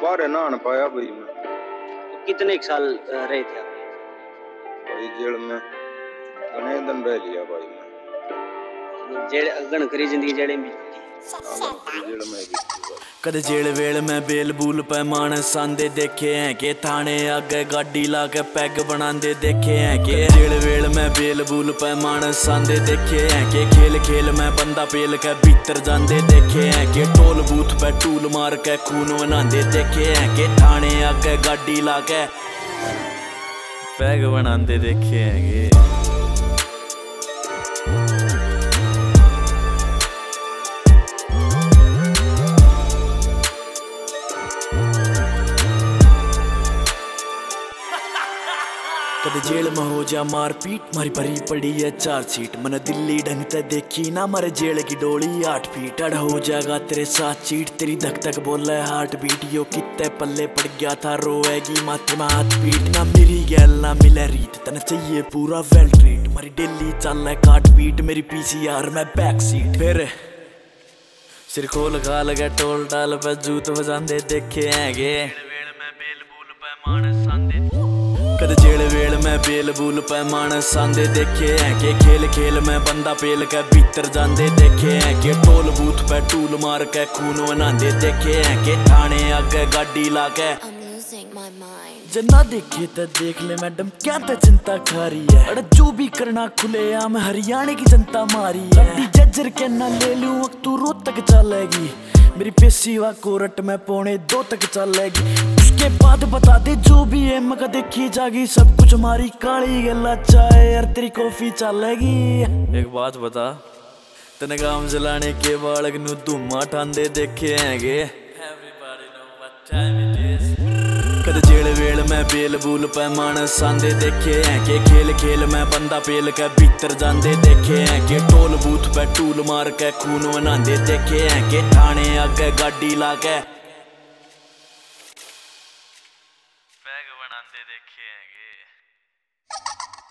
बाहर नहान पाया भाई मैं। तो कितने एक साल रहे थे आप? भाई जेल में घने दिन रह लिया भाई मैं। जेल गण करी जिंदगी जेल में जेल में भी कद जेल वेल में बेल बूल पैमान सांदे देखे हैं के थाने आगे गाड़ी ला के पैग बनांदे देखे हैं के जेल वेल में बेल बूल पैमान सांदे देखे हैं के खेल खेल में बंदा पेल के भीतर जांदे देखे हैं के टोल बूथ पे टूल मार के खून बनांदे देखे हैं के थाने आगे गाड़ी ला के पैग बनांदे देखे हैं के। कद जेल में हो जा मार पीट मारी भरी पड़ी है 4 सीट मन दिल्ली ढंग ते देखी ना मारे जेल की डोली 8 फीट अड़ हो जाएगा तेरे साथ चीट तेरी धक धक बोले हार्ट बीट यो कितने पल्ले पड़ गया था रोएगी माथे में हाथ पीट ना मेरी गैल ना मिले रीत तने चाहिए पूरा वेल ट्रीट मारी डेली चल है काट पीट मेरी पीसीआर में बैक सीट फिर सिर खोल खाल के टोल टाल पे जूत बजांदे देखे हैंगे कद जेल वेल में बेल बूल पैमान सांदे देखे हैं के खेल खेल में बंदा पेल के भीतर जांदे देखे हैं के टोल बूथ पे टूल मार के खून बनांदे देखे हैं के थाने आगे गाड़ी ला के जना देखे तो देख ले मैडम क्या तो चिंता खा रही है अरे जो भी करना खुले आम हरियाणा की जनता मारी है जज्जर के ना ले लूं तू रो तक चलेगी मेरी पेशी वा कोरट में 1:45 तक चलेगी उसके बाद बता दे जो भी है मगर देखी जागी सब कुछ हमारी काली गला चाहे यार तेरी कॉफी चलेगी। एक बात बता तने काम चलाने के बालक नु धुमा ठांदे देखे हैंगे कद जेल वेल में बेल बूल पैमान सांदे देखे हैं के खेल खेल में बंदा पेल के भीतर जांदे देखे हैं के टोल बूथ पे टूल मार के खून बनांदे देखे हैं के थाने आगे गाड़ी ला के पैग बनांदे देखे हैं।